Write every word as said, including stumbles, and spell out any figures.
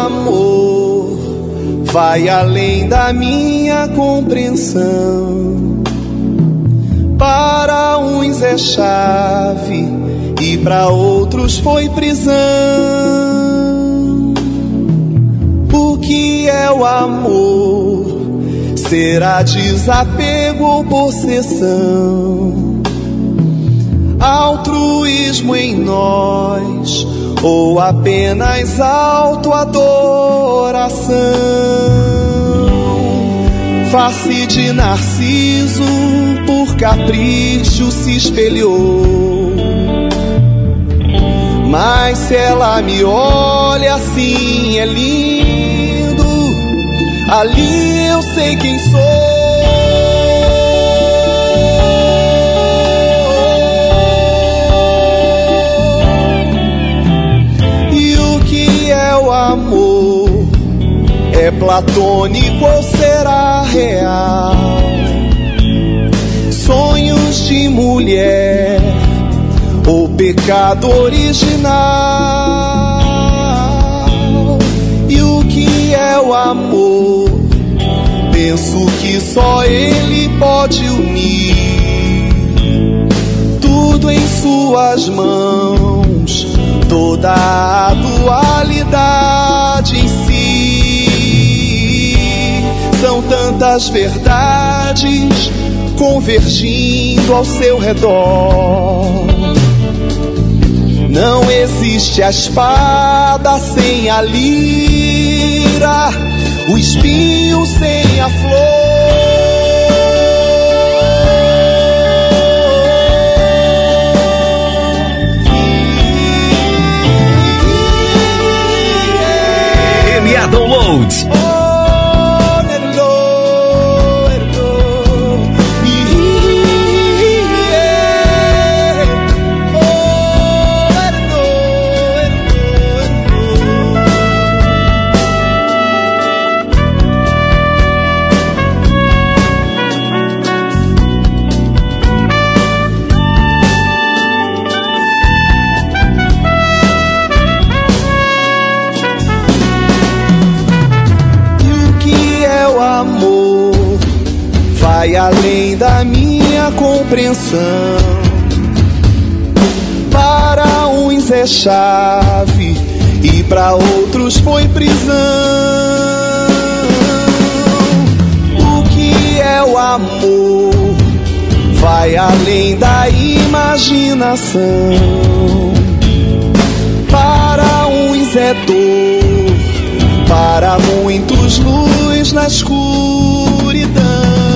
amor vai além da minha compreensão. Para uns é chave e para outros foi prisão. O que é o amor? Será desapego ou possessão? Altruísmo em nós ou apenas autoadoração? Face de Narciso por capricho se espelhou, mas se ela me olha assim é lindo, ali eu sei quem sou. E o que é o amor? É platônico ou será real? Sonhos de mulher ou pecado original? E o que é o amor? Penso que só ele pode unir tudo em suas mãos, toda a dualidade em si. São tantas verdades convergindo ao seu redor. Não existe a espada sem a lira, o espinho sem a flor. M A Downloads. Vai além da minha compreensão. Para uns é chave e para outros foi prisão. O que é o amor? Vai além da imaginação. Para uns é dor, para muitos luz na escuridão.